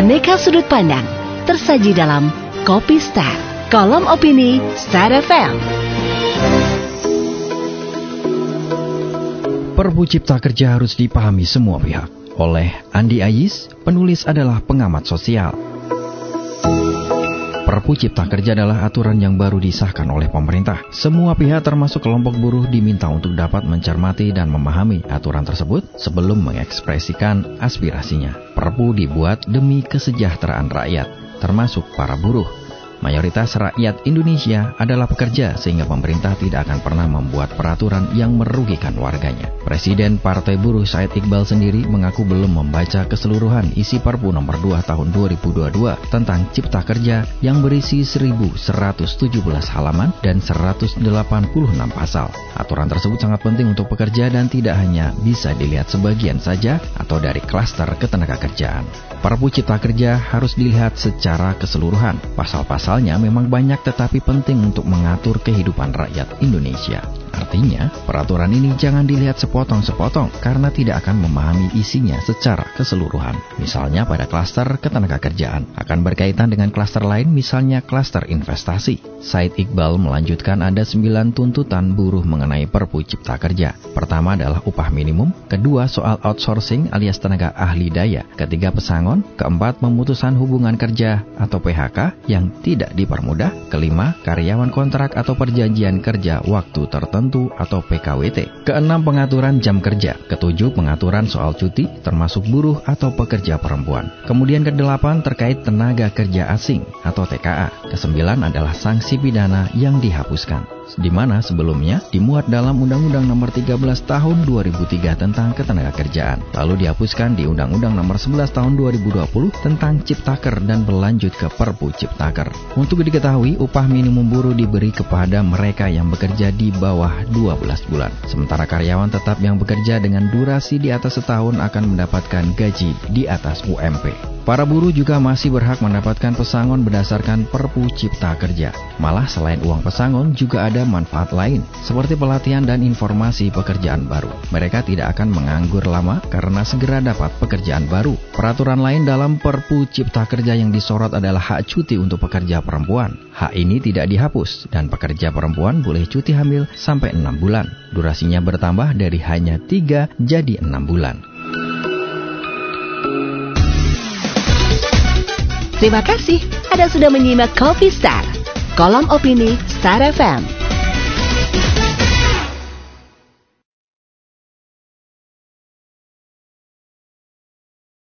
Aneka sudut pandang tersaji dalam Kopi Star, kolom opini Star FM. Perpu Cipta Kerja harus dipahami semua pihak. Oleh Andi Ayis, penulis adalah pengamat sosial. Perpu Cipta Kerja adalah aturan yang baru disahkan oleh pemerintah. Semua pihak termasuk kelompok buruh diminta untuk dapat mencermati dan memahami aturan tersebut sebelum mengekspresikan aspirasinya. Perpu dibuat demi kesejahteraan rakyat, termasuk para buruh. Mayoritas rakyat Indonesia adalah pekerja sehingga pemerintah tidak akan pernah membuat peraturan yang merugikan warganya. Presiden Partai Buruh Said Iqbal sendiri mengaku belum membaca keseluruhan isi Perpu nomor 2 tahun 2022 tentang Cipta Kerja yang berisi 1.117 halaman dan 186 pasal. Aturan tersebut sangat penting untuk pekerja dan tidak hanya bisa dilihat sebagian saja atau dari klaster ketenagakerjaan. Perpu Cipta Kerja harus dilihat secara keseluruhan. Pasal-pasalnya memang banyak tetapi penting untuk mengatur kehidupan rakyat Indonesia. Artinya, peraturan ini jangan dilihat sepotong-sepotong karena tidak akan memahami isinya secara keseluruhan. Misalnya pada klaster ketenagakerjaan akan berkaitan dengan klaster lain, misalnya klaster investasi. Said Iqbal melanjutkan ada 9 tuntutan buruh mengenai Perpu Cipta Kerja. Pertama adalah upah minimum, kedua soal outsourcing alias tenaga ahli daya, ketiga pesangon, keempat pemutusan hubungan kerja atau PHK yang tidak dipermudah, kelima karyawan kontrak atau perjanjian kerja waktu tertentu atau PKWT, keenam pengaturan jam kerja, ketujuh pengaturan soal cuti termasuk buruh atau pekerja perempuan, kemudian kedelapan terkait tenaga kerja asing atau TKA, kesembilan adalah sanksi pidana yang dihapuskan, di mana sebelumnya dimuat dalam Undang-Undang Nomor 13 Tahun 2003 tentang Ketenagakerjaan, lalu dihapuskan di Undang-Undang Nomor 11 Tahun 2020 tentang Ciptaker dan berlanjut ke Perpu Ciptaker. Untuk diketahui, upah minimum buruh diberi kepada mereka yang bekerja di bawah 12 bulan. Sementara karyawan tetap yang bekerja dengan durasi di atas setahun akan mendapatkan gaji di atas UMP. Para buruh juga masih berhak mendapatkan pesangon berdasarkan Perpu Cipta Kerja. Malah selain uang pesangon juga ada manfaat lain, seperti pelatihan dan informasi pekerjaan baru. Mereka tidak akan menganggur lama karena segera dapat pekerjaan baru. Peraturan lain dalam Perpu Cipta Kerja yang disorot adalah hak cuti untuk pekerja perempuan. Hak ini tidak dihapus dan pekerja perempuan boleh cuti hamil sampai 6 bulan. Durasinya bertambah dari hanya 3 jadi 6 bulan. Terima kasih Anda sudah menyimak Kopi Star, kolom opini Star FM.